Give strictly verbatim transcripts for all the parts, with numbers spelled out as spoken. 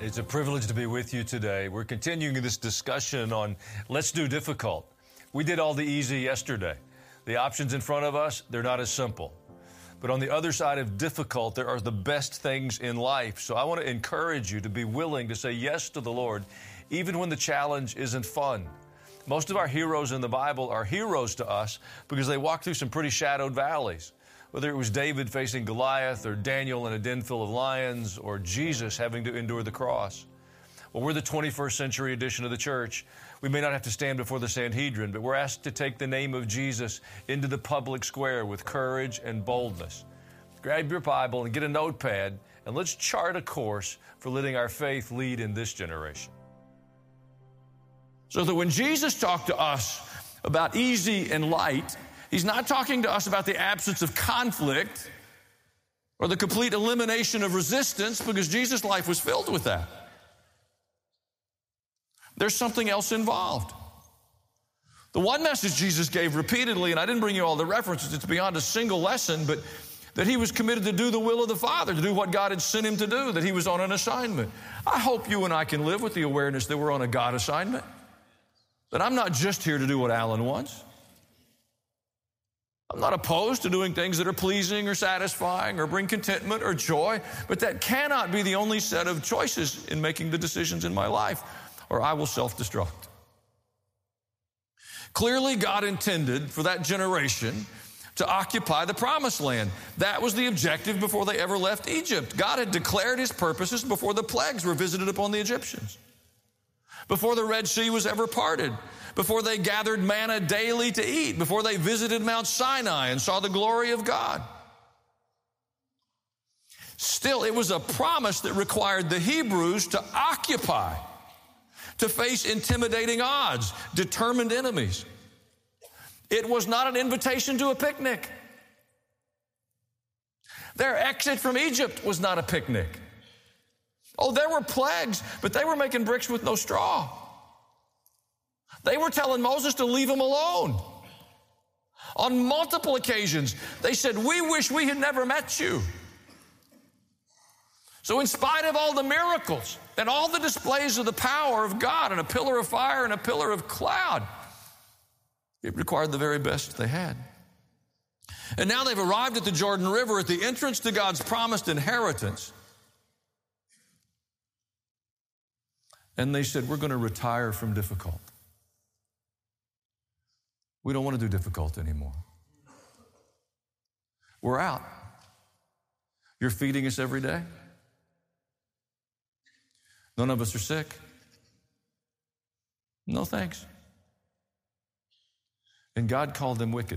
It's a privilege to be with you today. We're continuing this discussion on let's do difficult. We did all the easy yesterday. The options in front of us, they're not as simple. But on the other side of difficult, there are the best things in life. So I want to encourage you to be willing to say yes to the Lord, even when the challenge isn't fun. Most of our heroes in the Bible are heroes to us because they walked through some pretty shadowed valleys. Whether it was David facing Goliath or Daniel in a den full of lions or Jesus having to endure the cross. Well, we're the twenty-first century edition of the church. We may not have to stand before the Sanhedrin, but we're asked to take the name of Jesus into the public square with courage and boldness. Grab your Bible and get a notepad, and let's chart a course for letting our faith lead in this generation. So that when Jesus talked to us about easy and light, He's not talking to us about the absence of conflict or the complete elimination of resistance, because Jesus' life was filled with that. There's something else involved. The one message Jesus gave repeatedly, and I didn't bring you all the references, it's beyond a single lesson, but that He was committed to do the will of the Father, to do what God had sent Him to do, that He was on an assignment. I hope you and I can live with the awareness that we're on a God assignment, that I'm not just here to do what Alan wants. I'm not opposed to doing things that are pleasing or satisfying or bring contentment or joy, but that cannot be the only set of choices in making the decisions in my life, or I will self-destruct. Clearly, God intended for that generation to occupy the promised land. That was the objective before they ever left Egypt. God had declared His purposes before the plagues were visited upon the Egyptians, before the Red Sea was ever parted, before they gathered manna daily to eat, before they visited Mount Sinai and saw the glory of God. Still, it was a promise that required the Hebrews to occupy, to face intimidating odds, determined enemies. It was not an invitation to a picnic. Their exit from Egypt was not a picnic. Oh, there were plagues, but they were making bricks with no straw. They were telling Moses to leave them alone. On multiple occasions, they said, "We wish we had never met you." So in spite of all the miracles and all the displays of the power of God and a pillar of fire and a pillar of cloud, it required the very best they had. And now they've arrived at the Jordan River at the entrance to God's promised inheritance. And they said, "We're going to retire from difficult. We don't want to do difficult anymore. We're out. You're feeding us every day. None of us are sick. No thanks." And God called them wicked.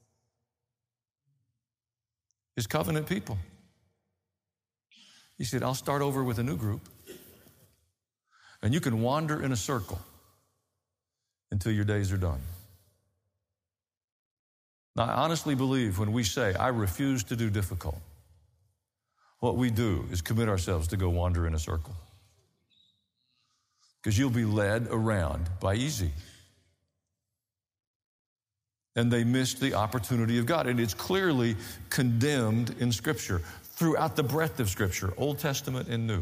His covenant people. He said, "I'll start over with a new group. And you can wander in a circle until your days are done." Now, I honestly believe when we say, "I refuse to do difficult," what we do is commit ourselves to go wander in a circle. Because you'll be led around by easy. And they missed the opportunity of God. And it's clearly condemned in Scripture, throughout the breadth of Scripture, Old Testament and New.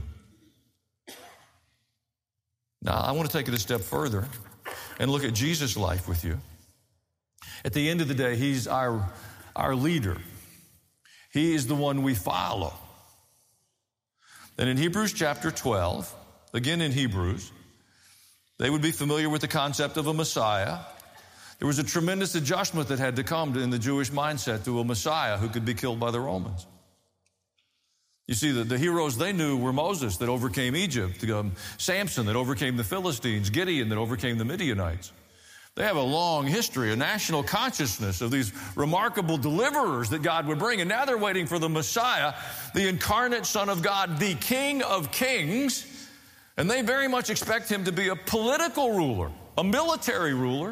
Now, I want to take it a step further and look at Jesus' life with you. At the end of the day, He's our, our leader. He is the one we follow. And in Hebrews chapter twelve, again in Hebrews, they would be familiar with the concept of a Messiah. There was a tremendous adjustment that had to come in the Jewish mindset to a Messiah who could be killed by the Romans. You see, the, the heroes they knew were Moses that overcame Egypt, um, Samson that overcame the Philistines, Gideon that overcame the Midianites. They have a long history, a national consciousness of these remarkable deliverers that God would bring. And now they're waiting for the Messiah, the incarnate Son of God, the King of Kings. And they very much expect Him to be a political ruler, a military ruler.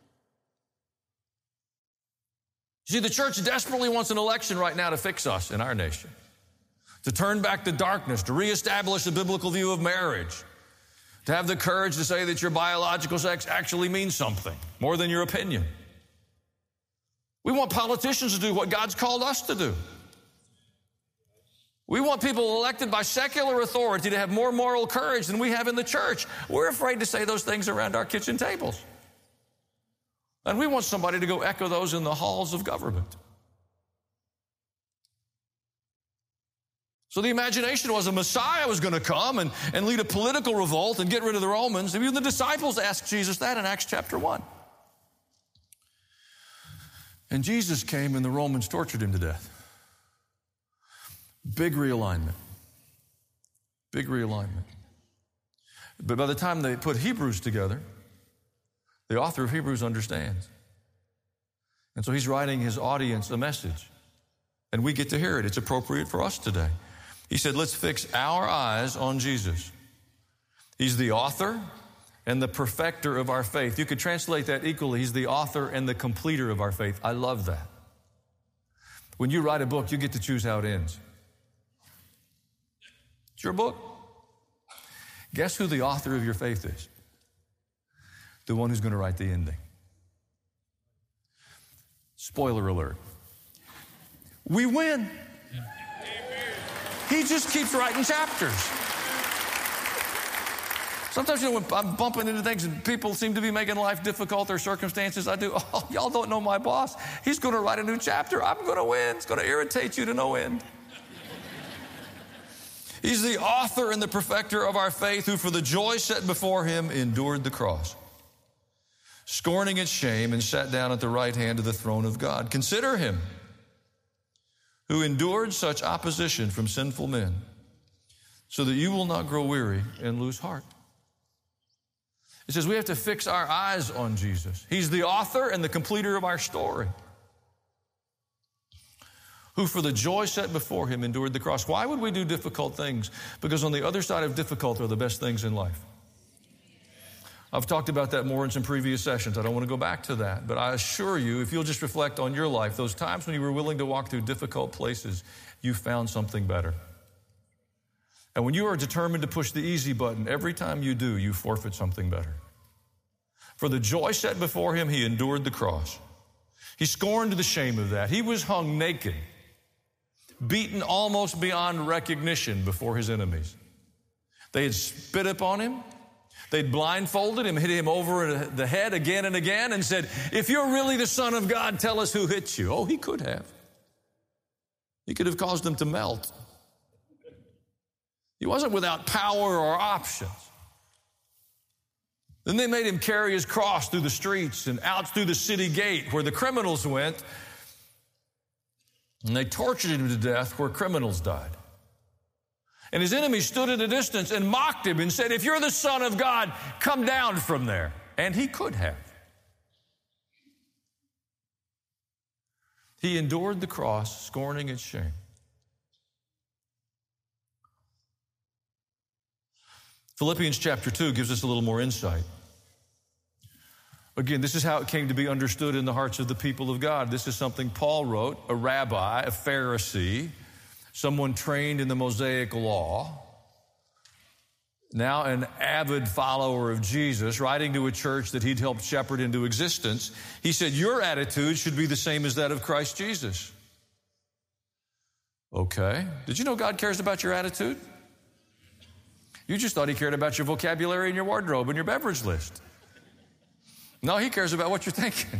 See, the church desperately wants an election right now to fix us in our nation, to turn back the darkness, to reestablish a biblical view of marriage, to have the courage to say that your biological sex actually means something more than your opinion. We want politicians to do what God's called us to do. We want people elected by secular authority to have more moral courage than we have in the church. We're afraid to say those things around our kitchen tables. And we want somebody to go echo those in the halls of government. So the imagination was a Messiah was going to come and, and lead a political revolt and get rid of the Romans. Even the disciples asked Jesus that in Acts chapter one. And Jesus came and the Romans tortured him to death. Big realignment. Big realignment. But by the time they put Hebrews together, the author of Hebrews understands. And so he's writing his audience a message. And we get to hear it. It's appropriate for us today. He said, let's fix our eyes on Jesus. He's the author and the perfecter of our faith. You could translate that equally. He's the author and the completer of our faith. I love that. When you write a book, you get to choose how it ends. It's your book. Guess who the author of your faith is? The one who's going to write the ending. Spoiler alert. We win. He just keeps writing chapters. Sometimes, you know, when I'm bumping into things and people seem to be making life difficult, their circumstances, I do, oh, y'all don't know my boss. He's going to write a new chapter. I'm going to win. It's going to irritate you to no end. He's the author and the perfecter of our faith, who for the joy set before him endured the cross, scorning its shame, and sat down at the right hand of the throne of God. Consider him who endured such opposition from sinful men, so that you will not grow weary and lose heart. It says we have to fix our eyes on Jesus. He's the author and the completer of our story, who for the joy set before him endured the cross. Why would we do difficult things? Because on the other side of difficult are the best things in life. I've talked about that more in some previous sessions. I don't want to go back to that. But I assure you, if you'll just reflect on your life, those times when you were willing to walk through difficult places, you found something better. And when you are determined to push the easy button, every time you do, you forfeit something better. For the joy set before him, he endured the cross. He scorned the shame of that. He was hung naked, beaten almost beyond recognition before his enemies. They had spit upon him. They'd blindfolded him, hit him over the head again and again, and said, if you're really the Son of God, tell us who hit you. Oh, he could have. He could have caused them to melt. He wasn't without power or options. Then they made him carry his cross through the streets and out through the city gate where the criminals went, and they tortured him to death where criminals died. And his enemies stood at a distance and mocked him and said, if you're the Son of God, come down from there. And he could have. He endured the cross, scorning its shame. Philippians chapter two gives us a little more insight. Again, this is how it came to be understood in the hearts of the people of God. This is something Paul wrote, a rabbi, a Pharisee, someone trained in the Mosaic law, now an avid follower of Jesus, writing to a church that he'd helped shepherd into existence. He said, your attitude should be the same as that of Christ Jesus. Okay. Did you know God cares about your attitude? You just thought he cared about your vocabulary and your wardrobe and your beverage list. No, he cares about what you're thinking.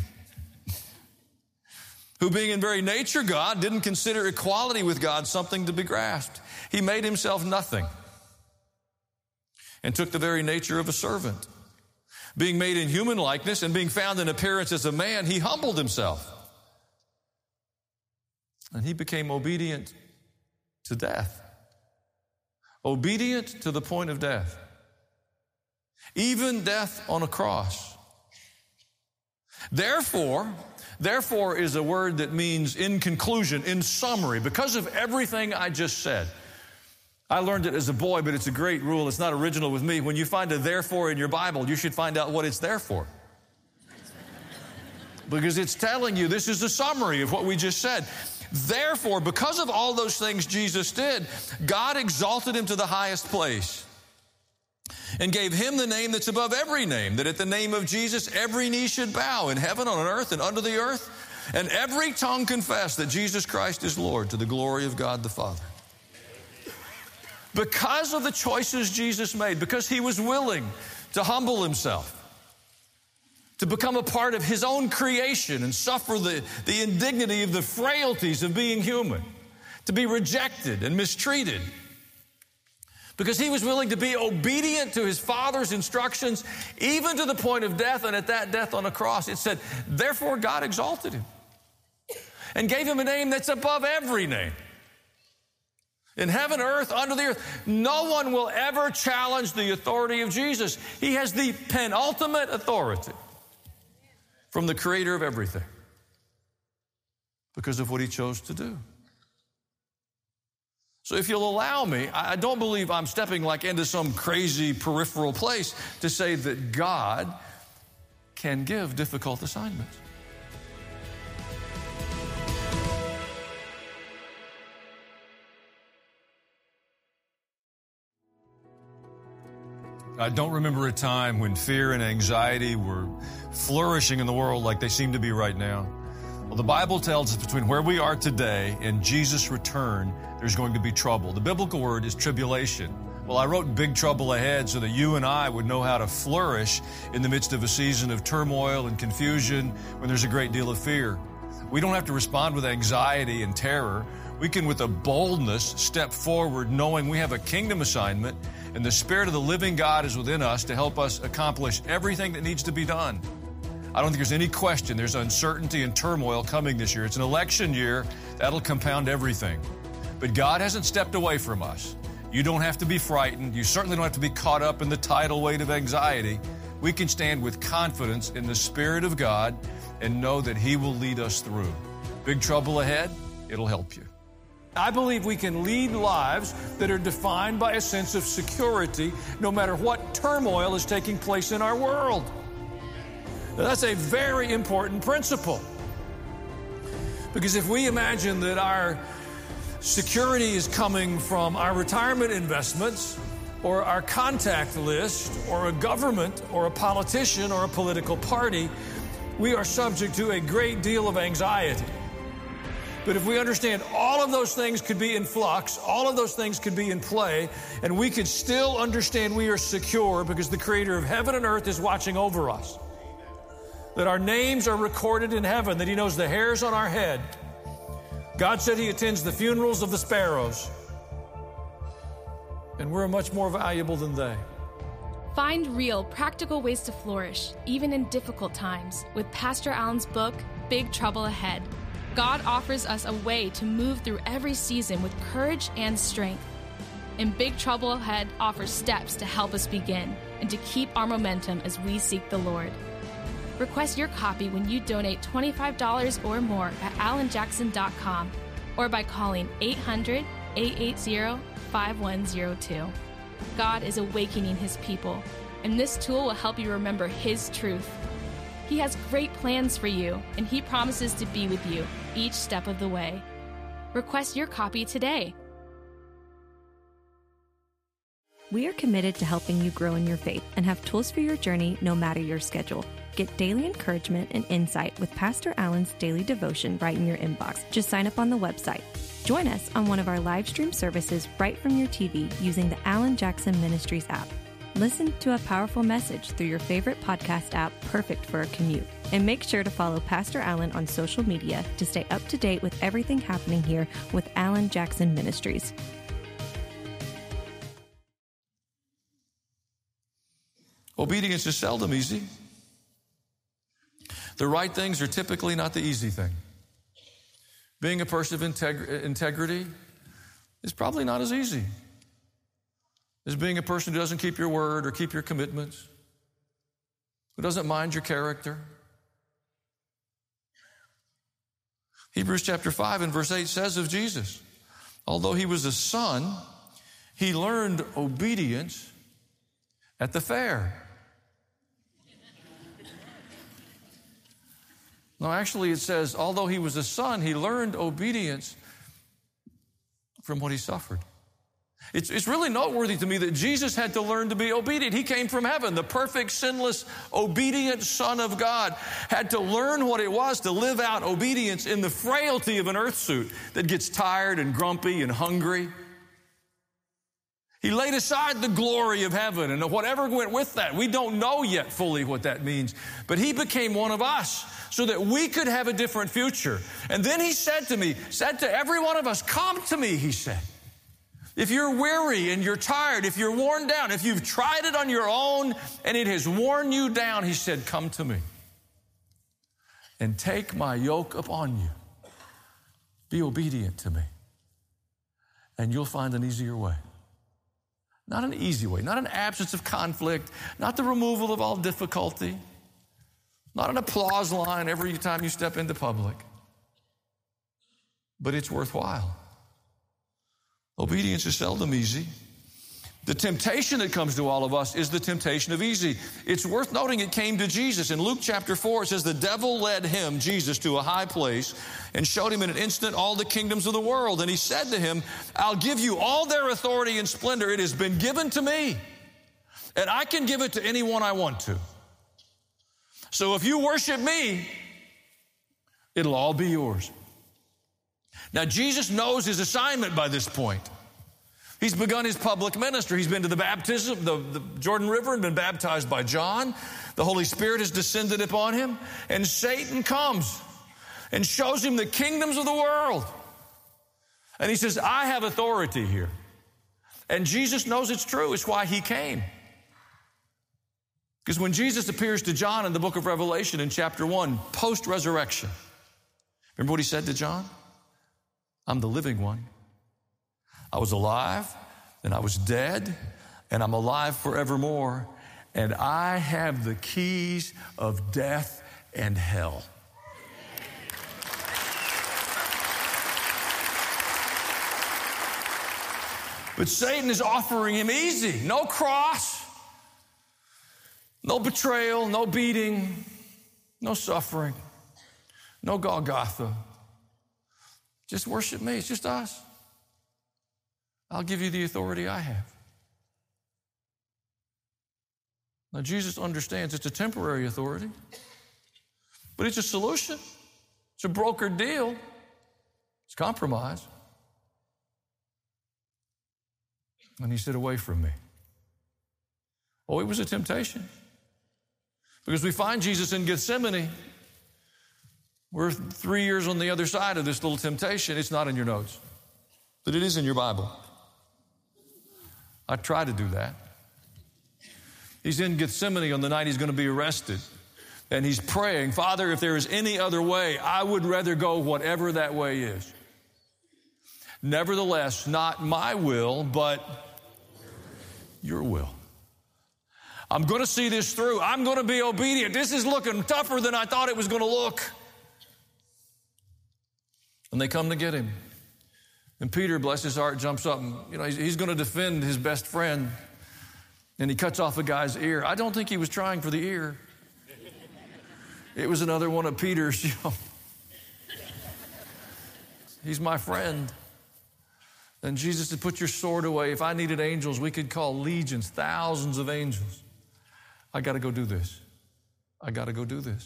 Who being in very nature God, didn't consider equality with God something to be grasped. He made himself nothing and took the very nature of a servant. Being made in human likeness and being found in appearance as a man, he humbled himself. And he became obedient to death. Obedient to the point of death. Even death on a cross. Therefore, therefore is a word that means in conclusion, in summary, because of everything I just said. I learned it as a boy, but it's a great rule. It's not original with me. When you find a therefore in your Bible, you should find out what it's there for. Because it's telling you, this is a summary of what we just said. Therefore, because of all those things Jesus did, God exalted him to the highest place and gave him the name that's above every name, that at the name of Jesus every knee should bow in heaven, on earth, and under the earth, and every tongue confess that Jesus Christ is Lord, to the glory of God the Father. Because of the choices Jesus made, because he was willing to humble himself, to become a part of his own creation and suffer the, the indignity of the frailties of being human, to be rejected and mistreated, because he was willing to be obedient to his Father's instructions, even to the point of death, and at that death on a cross, it said, therefore God exalted him and gave him a name that's above every name. In heaven, earth, under the earth, no one will ever challenge the authority of Jesus. He has the penultimate authority from the creator of everything because of what he chose to do. So if you'll allow me, I don't believe I'm stepping like into some crazy peripheral place to say that God can give difficult assignments. I don't remember a time when fear and anxiety were flourishing in the world like they seem to be right now. Well, the Bible tells us between where we are today and Jesus' return, there's going to be trouble. The biblical word is tribulation. Well, I wrote big trouble ahead so that you and I would know how to flourish in the midst of a season of turmoil and confusion when there's a great deal of fear. We don't have to respond with anxiety and terror. We can, with a boldness, step forward knowing we have a kingdom assignment and the Spirit of the living God is within us to help us accomplish everything that needs to be done. I don't think there's any question there's uncertainty and turmoil coming this year. It's an election year. That'll compound everything. But God hasn't stepped away from us. You don't have to be frightened. You certainly don't have to be caught up in the tidal weight of anxiety. We can stand with confidence in the Spirit of God and know that He will lead us through. Big trouble ahead? It'll help you. I believe we can lead lives that are defined by a sense of security no matter what turmoil is taking place in our world. Now, that's a very important principle. Because if we imagine that our security is coming from our retirement investments or our contact list or a government or a politician or a political party, we are subject to a great deal of anxiety. But if we understand all of those things could be in flux, all of those things could be in play, and we could still understand we are secure because the Creator of heaven and earth is watching over us, that our names are recorded in heaven, that He knows the hairs on our head. God said He attends the funerals of the sparrows, and we're much more valuable than they. Find real, practical ways to flourish, even in difficult times, with Pastor Allen's book, Big Trouble Ahead. God offers us a way to move through every season with courage and strength. And Big Trouble Ahead offers steps to help us begin and to keep our momentum as we seek the Lord. Request your copy when you donate twenty-five dollars or more at alan jackson dot com or by calling eight hundred, eight eight zero, five one zero two. God is awakening His people, and this tool will help you remember His truth. He has great plans for you, and He promises to be with you each step of the way. Request your copy today. We are committed to helping you grow in your faith and have tools for your journey no matter your schedule. Get daily encouragement and insight with Pastor Allen's daily devotion right in your inbox. Just sign up on the website. Join us on one of our live stream services right from your T V using the Alan Jackson Ministries app. Listen to a powerful message through your favorite podcast app, perfect for a commute. And make sure to follow Pastor Allen on social media to stay up to date with everything happening here with Alan Jackson Ministries. Obedience is seldom easy. The right things are typically not the easy thing. Being a person of integ- integrity is probably not as easy as being a person who doesn't keep your word or keep your commitments, who doesn't mind your character. Hebrews chapter five and verse eight says of Jesus, although He was a son, He learned obedience at the fair. No, actually it says, although He was a son, He learned obedience from what He suffered. It's, it's really noteworthy to me that Jesus had to learn to be obedient. He came from heaven, the perfect, sinless, obedient Son of God, had to learn what it was to live out obedience in the frailty of an earth suit that gets tired and grumpy and hungry. He laid aside the glory of heaven and whatever went with that. We don't know yet fully what that means. But he became one of us so that we could have a different future. And then he said to me, said to every one of us, come to me, he said. If you're weary and you're tired, if you're worn down, if you've tried it on your own and it has worn you down, he said, come to me and take my yoke upon you. Be obedient to me, and you'll find an easier way. Not an easy way, not an absence of conflict, not the removal of all difficulty, not an applause line every time you step into public, but it's worthwhile. Obedience is seldom easy. The temptation that comes to all of us is the temptation of easy. It's worth noting it came to Jesus. In Luke chapter four, it says the devil led him, Jesus, to a high place and showed him in an instant all the kingdoms of the world. And he said to him, I'll give you all their authority and splendor. It has been given to me, and I can give it to anyone I want to. So if you worship me, it'll all be yours. Now, Jesus knows his assignment by this point. He's begun his public ministry. He's been to the baptism, the, the Jordan River, and been baptized by John. The Holy Spirit has descended upon him. And Satan comes and shows him the kingdoms of the world. And he says, I have authority here. And Jesus knows it's true. It's why he came. Because when Jesus appears to John in the book of Revelation in chapter one, post-resurrection, remember what he said to John? I'm the living one. I was alive, and I was dead, and I'm alive forevermore, and I have the keys of death and hell. But Satan is offering him easy. No cross, no betrayal, no beating, no suffering, no Golgotha. Just worship me. It's just us. I'll give you the authority I have. Now, Jesus understands it's a temporary authority, but it's a solution. It's a brokered deal. It's compromise. And he said, away from me. Oh, it was a temptation. Because we find Jesus in Gethsemane. We're three years on the other side of this little temptation. It's not in your notes, but it is in your Bible. I try to do that. He's in Gethsemane on the night he's going to be arrested. And he's praying, Father, if there is any other way, I would rather go whatever that way is. Nevertheless, not my will, but your will. I'm going to see this through. I'm going to be obedient. This is looking tougher than I thought it was going to look. And they come to get him. And Peter, bless his heart, jumps up and, you know, he's, he's going to defend his best friend. And he cuts off a guy's ear. I don't think he was trying for the ear. It was another one of Peter's, you know. He's my friend. And Jesus said, put your sword away. If I needed angels, we could call legions, thousands of angels. I got to go do this. I got to go do this.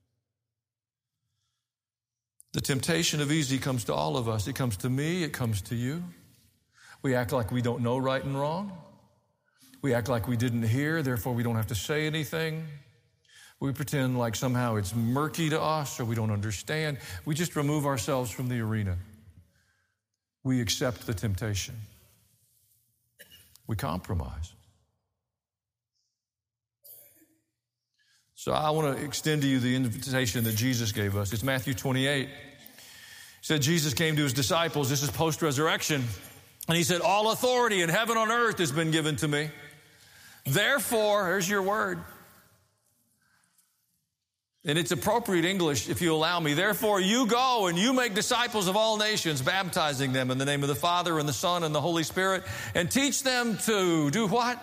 The temptation of easy comes to all of us. It comes to me. It comes to you. We act like we don't know right and wrong. We act like we didn't hear, therefore we don't have to say anything. We pretend like somehow it's murky to us or we don't understand. We just remove ourselves from the arena. We accept the temptation. We compromise. So I want to extend to you the invitation that Jesus gave us. It's Matthew twenty-eight. He said Jesus came to his disciples. This is post-resurrection. And he said, all authority in heaven and earth has been given to me. Therefore, here's your word. And it's appropriate English, if you allow me. Therefore, you go and you make disciples of all nations, baptizing them in the name of the Father and the Son and the Holy Spirit, and teach them to do what?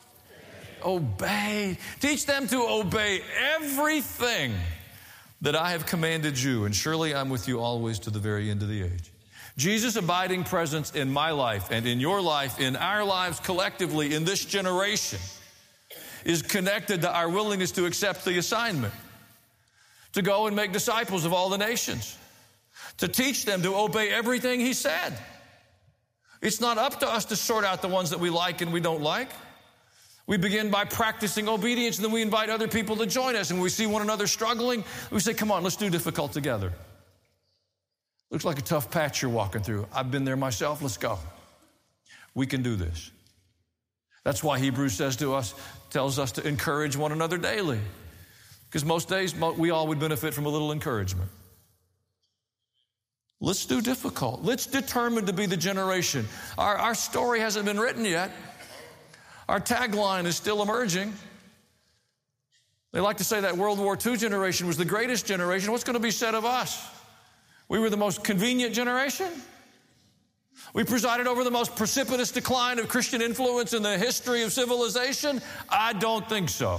Obey. Teach them to obey everything that I have commanded you. And surely I'm with you always to the very end of the age. Jesus' abiding presence in my life and in your life, in our lives collectively, in this generation, is connected to our willingness to accept the assignment. To go and make disciples of all the nations. To teach them to obey everything he said. It's not up to us to sort out the ones that we like and we don't like. We begin by practicing obedience, and then we invite other people to join us. And when we see one another struggling, we say, come on, let's do difficult together. Looks like a tough patch you're walking through. I've been there myself. Let's go. We can do this. That's why Hebrews says to us, tells us to encourage one another daily. Because most days, we all would benefit from a little encouragement. Let's do difficult. Let's determine to be the generation. Our, our story hasn't been written yet. Our tagline is still emerging. They like to say that World War Two generation was the greatest generation. What's going to be said of us? We were the most convenient generation. We presided over the most precipitous decline of Christian influence in the history of civilization. I don't think so.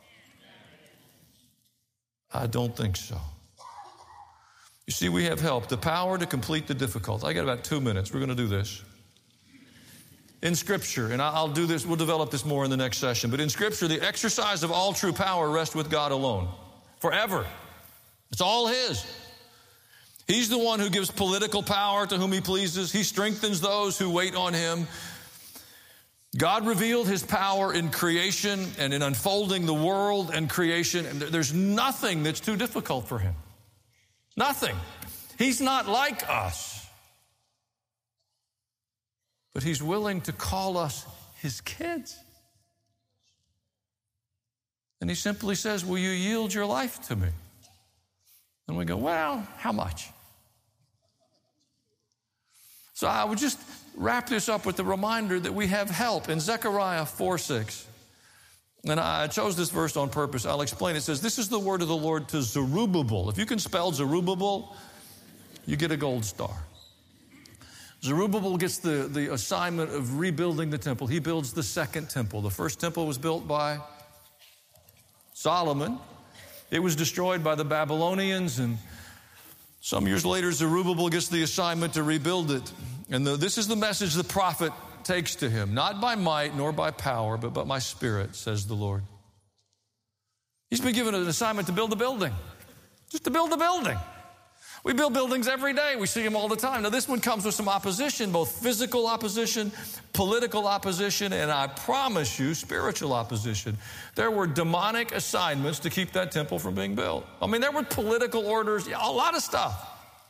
I don't think so. You see, we have help, the power to complete the difficult. I got about two minutes. We're going to do this. In Scripture, and I'll do this, we'll develop this more in the next session, but in Scripture, the exercise of all true power rests with God alone. Forever. It's all His. He's the one who gives political power to whom He pleases. He strengthens those who wait on Him. God revealed His power in creation and in unfolding the world and creation. And there's nothing that's too difficult for Him. Nothing. He's not like us. But He's willing to call us His kids. And He simply says, will you yield your life to me? And we go, well, how much? So I would just wrap this up with the reminder that we have help in Zechariah four six. And I chose this verse on purpose. I'll explain. It says, this is the word of the Lord to Zerubbabel. If you can spell Zerubbabel, you get a gold star. Zerubbabel gets the, the assignment of rebuilding the temple. He builds the second temple. The first temple was built by Solomon. It was destroyed by the Babylonians, and some years later, Zerubbabel gets the assignment to rebuild it. And the, this is the message the prophet takes to him. Not by might nor by power, but by my Spirit, says the Lord. He's been given an assignment to build a building. Just to build a building. We build buildings every day. We see them all the time. Now, this one comes with some opposition, both physical opposition, political opposition, and I promise you, spiritual opposition. There were demonic assignments to keep that temple from being built. I mean, there were political orders, a lot of stuff.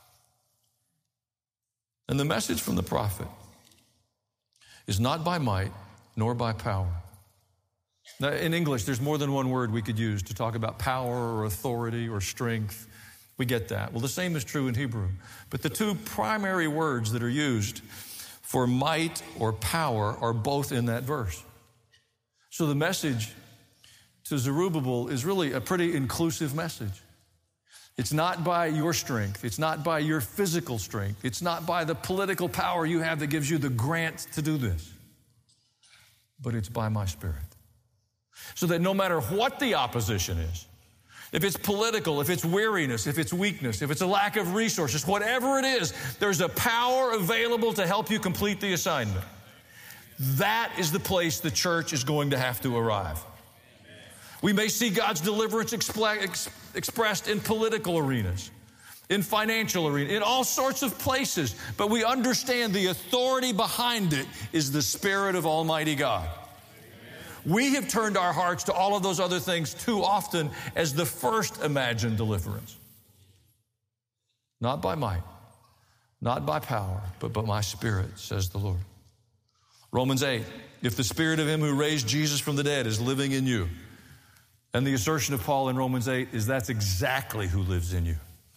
And the message from the prophet is not by might nor by power. Now, in English, there's more than one word we could use to talk about power or authority or strength. We get that. Well, the same is true in Hebrew. But the two primary words that are used for might or power are both in that verse. So the message to Zerubbabel is really a pretty inclusive message. It's not by your strength. It's not by your physical strength. It's not by the political power you have that gives you the grant to do this. But it's by my Spirit. So that no matter what the opposition is, if it's political, if it's weariness, if it's weakness, if it's a lack of resources, whatever it is, there's a power available to help you complete the assignment. That is the place the church is going to have to arrive. We may see God's deliverance expl- expressed in political arenas, in financial arenas, in all sorts of places, but we understand the authority behind it is the Spirit of Almighty God. We have turned our hearts to all of those other things too often as the first imagined deliverance. Not by might, not by power, but by my Spirit, says the Lord. Romans eight, if the Spirit of Him who raised Jesus from the dead is living in you, and the assertion of Paul in Romans eight is that's exactly who lives in you.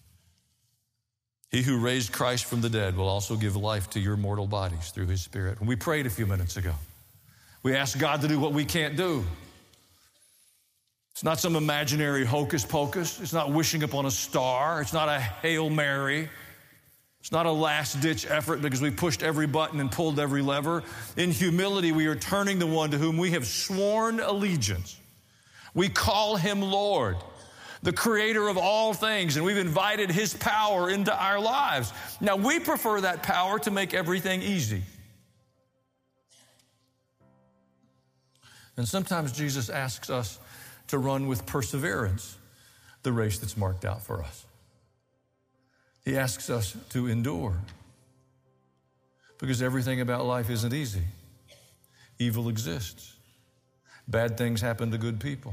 He who raised Christ from the dead will also give life to your mortal bodies through His Spirit. And we prayed a few minutes ago. We ask God to do what we can't do. It's not some imaginary hocus pocus. It's not wishing upon a star. It's not a Hail Mary. It's not a last-ditch effort because we pushed every button and pulled every lever. In humility, we are turning to one to whom we have sworn allegiance. We call Him Lord, the creator of all things, and we've invited His power into our lives. Now, we prefer that power to make everything easy. And sometimes Jesus asks us to run with perseverance the race that's marked out for us. He asks us to endure. Because everything about life isn't easy. Evil exists. Bad things happen to good people.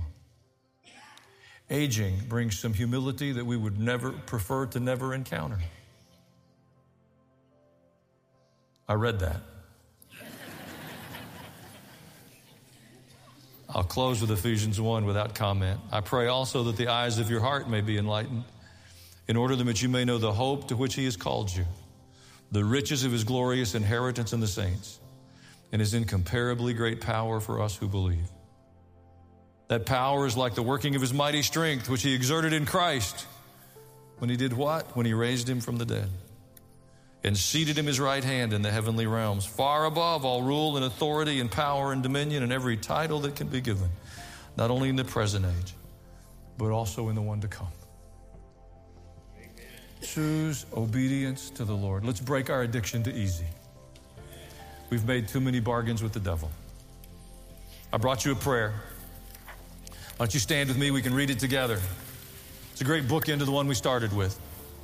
Aging brings some humility that we would never prefer to never encounter. I read that. I'll close with Ephesians one without comment. I pray also that the eyes of your heart may be enlightened, in order that you may know the hope to which he has called you, the riches of his glorious inheritance in the saints, and his incomparably great power for us who believe. That power is like the working of his mighty strength, which he exerted in Christ when he did what? When he raised him from the dead and seated him his right hand in the heavenly realms, far above all rule and authority and power and dominion and every title that can be given, not only in the present age, but also in the one to come. Choose obedience to the Lord. Let's break our addiction to easy. We've made too many bargains with the devil. I brought you a prayer. Why don't you stand with me? We can read it together. It's a great bookend to the one we started with.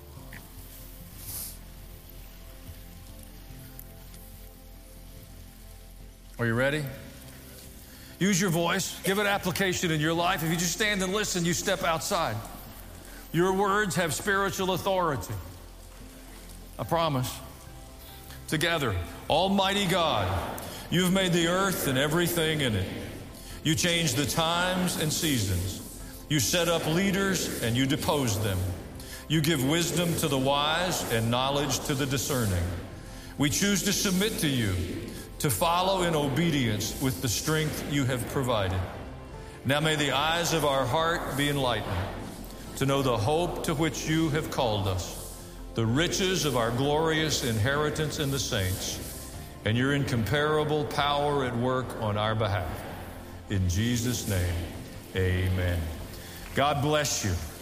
Are you ready? Use your voice. Give it application in your life. If you just stand and listen, you step outside. Your words have spiritual authority. I promise. Together, Almighty God, you've made the earth and everything in it. You change the times and seasons. You set up leaders and you depose them. You give wisdom to the wise and knowledge to the discerning. We choose to submit to you, to follow in obedience with the strength you have provided. Now may the eyes of our heart be enlightened, to know the hope to which you have called us, the riches of our glorious inheritance in the saints, and your incomparable power at work on our behalf. In Jesus' name, amen. God bless you.